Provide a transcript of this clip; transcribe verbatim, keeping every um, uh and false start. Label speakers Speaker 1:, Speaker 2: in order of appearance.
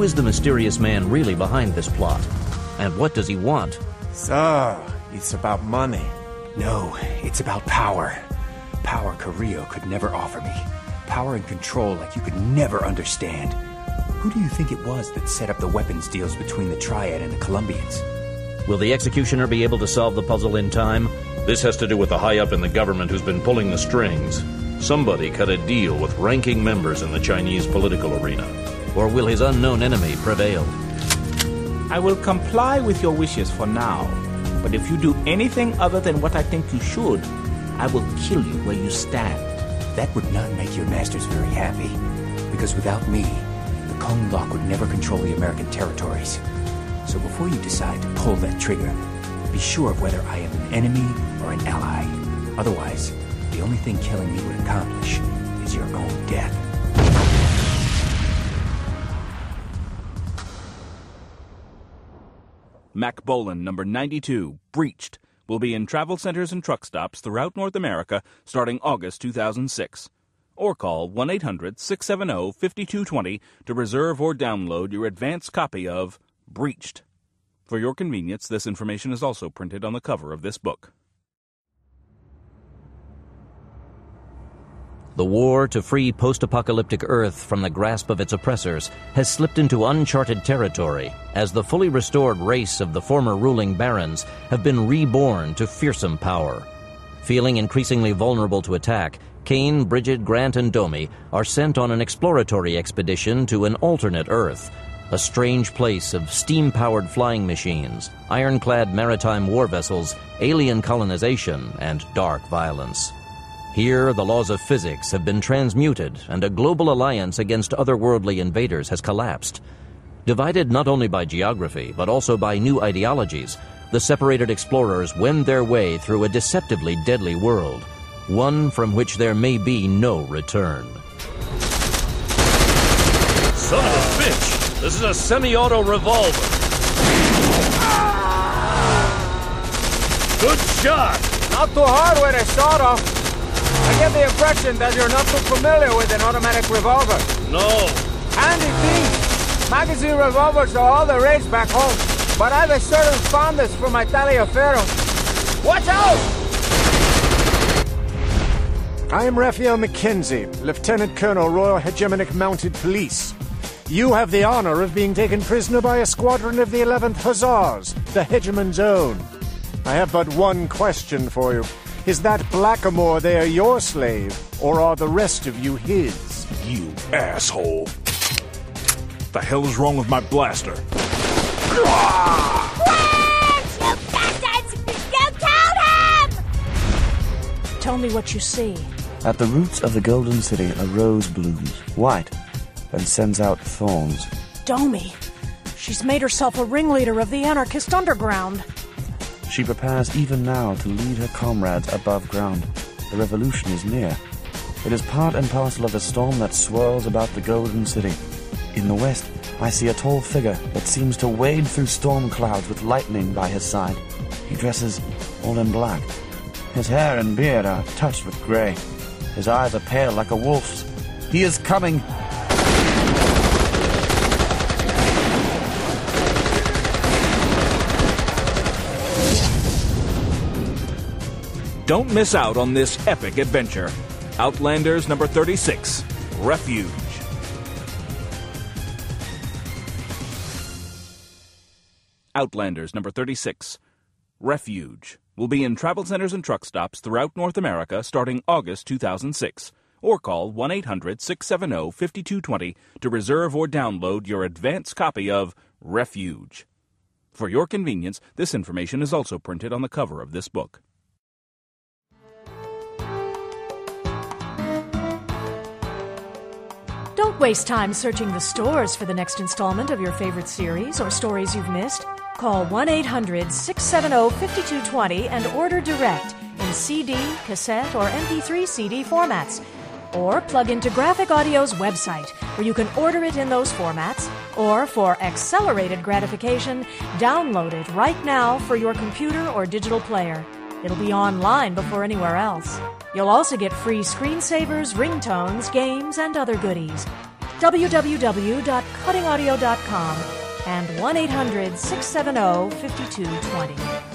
Speaker 1: Who is the mysterious man really behind this plot? And what does he want?
Speaker 2: So, it's about money.
Speaker 3: No, it's about power. Power Carrillo could never offer me. Power and control like you could never understand. Who do you think it was that set up the weapons deals between the Triad and the Colombians?
Speaker 1: Will the executioner be able to solve the puzzle in time?
Speaker 4: This has to do with the high-up in the government who's been pulling the strings. Somebody cut a deal with ranking members in the Chinese political arena.
Speaker 1: Or will his unknown enemy prevail?
Speaker 5: I will comply with your wishes for now. But if you do anything other than what I think you should, I will kill you where you stand.
Speaker 3: That would not make your masters very happy. Because without me, the Kong Lock would never control the American territories. So before you decide to pull that trigger, be sure of whether I am an enemy or an ally. Otherwise, the only thing killing me would accomplish is your own death.
Speaker 5: Mac Bolan, number ninety-two, Breached, will be in travel centers and truck stops throughout North America starting August two thousand six. Or call one eight hundred, six seven zero, five two two zero to reserve or download your advance copy of Breached. For your convenience, this information is also printed on the cover of this book.
Speaker 1: The war to free post-apocalyptic Earth from the grasp of its oppressors has slipped into uncharted territory as the fully restored race of the former ruling barons have been reborn to fearsome power. Feeling increasingly vulnerable to attack, Kane, Bridget, Grant, and Domi are sent on an exploratory expedition to an alternate Earth, a strange place of steam-powered flying machines, ironclad maritime war vessels, alien colonization, and dark violence. Here, the laws of physics have been transmuted, and a global alliance against otherworldly invaders has collapsed. Divided not only by geography, but also by new ideologies, the separated explorers wend their way through a deceptively deadly world, one from which there may be no return.
Speaker 4: Son of a bitch! This is a semi-auto revolver. Good shot!
Speaker 2: Not too hard with it, sort of. I get the impression that you're not too familiar with an automatic revolver.
Speaker 4: No.
Speaker 2: Handy thing. Magazine revolvers are all the rage back home, but I have a certain fondness for my Taliaferro. Watch out! I am Raphael McKenzie, Lieutenant Colonel, Royal Hegemonic Mounted Police. You have the honor of being taken prisoner by a squadron of the eleventh Hussars, the Hegemon's own. I have but one question for you. Is that Blackamoor there your slave, or are the rest of you his?
Speaker 6: You asshole. The hell is wrong with my blaster?
Speaker 7: Wait! You bastards! You killed him!
Speaker 8: Tell me what you see.
Speaker 9: At the roots of the Golden City, a rose blooms, white, and sends out thorns.
Speaker 8: Domi. She's made herself a ringleader of the anarchist underground.
Speaker 9: She prepares even now to lead her comrades above ground. The revolution is near. It is part and parcel of the storm that swirls about the Golden City. In the west, I see a tall figure that seems to wade through storm clouds with lightning by his side. He dresses all in black. His hair and beard are touched with gray. His eyes are pale like a wolf's. He is coming!
Speaker 5: Don't miss out on this epic adventure. Outlanders number thirty-six, Refuge. Outlanders number thirty-six, Refuge, will be in travel centers and truck stops throughout North America starting August two thousand six. Or call one eight hundred, six seven zero, five two two zero to reserve or download your advance copy of Refuge. For your convenience, this information is also printed on the cover of this book.
Speaker 8: Don't waste time searching the stores for the next installment of your favorite series or stories you've missed. Call one eight hundred, six seven zero, five two two zero and order direct in C D, cassette, or M P three C D formats. Or plug into Graphic Audio's website, where you can order it in those formats, or for accelerated gratification, download it right now for your computer or digital player. It'll be online before anywhere else. You'll also get free screensavers, ringtones, games, and other goodies. w w w dot cutting audio dot com and one eight hundred six seven zero five two two zero.